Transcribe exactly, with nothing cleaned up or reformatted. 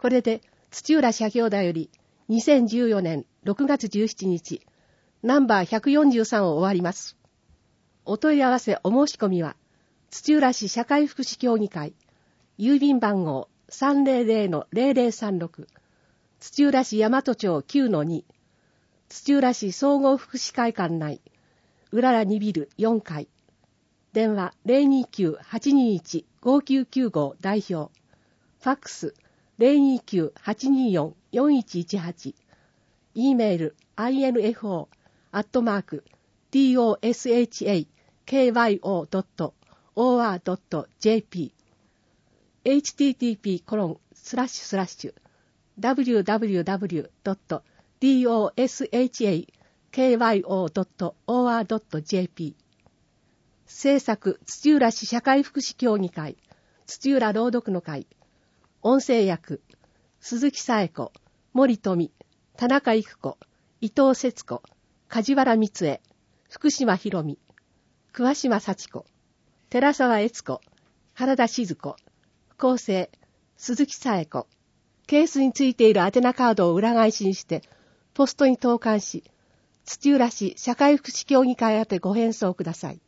これで土浦社協だよりにせんじゅうよねんろくがつじゅうしちにちナンバーひゃくよんじゅうさんを終わります。お問い合わせお申し込みは土浦市社会福祉協議会郵便番号 さんぜろぜろのぜろぜろさんろく 土浦市大和町 きゅうのに 土浦市総合福祉会館内うららにビルよんかい電話 ゼロにきゅう はちにいち ごきゅうきゅうご 代表ファックス ゼロにきゅう はちによん よんいちいちはち E メール アイエヌエフオー アットマーク ドシャケーワイオー ドット オーアール ドット ジェーピー エイチティーティーピー コロンスラッシュスラッシュ ダブリューダブリューダブリュー ドット ドシャケーワイオー ドット オーアール ドット ジェーピー 制作土浦市社会福祉協議会土浦朗読の会音声役鈴木紗恵子森富田中育子伊藤節子梶原光恵福島博美桑島幸子寺沢悦子原田静子構成鈴木紗恵子ケースについている宛名カードを裏返しにしてポストに投函し土浦市社会福祉協議会宛てご返送ください。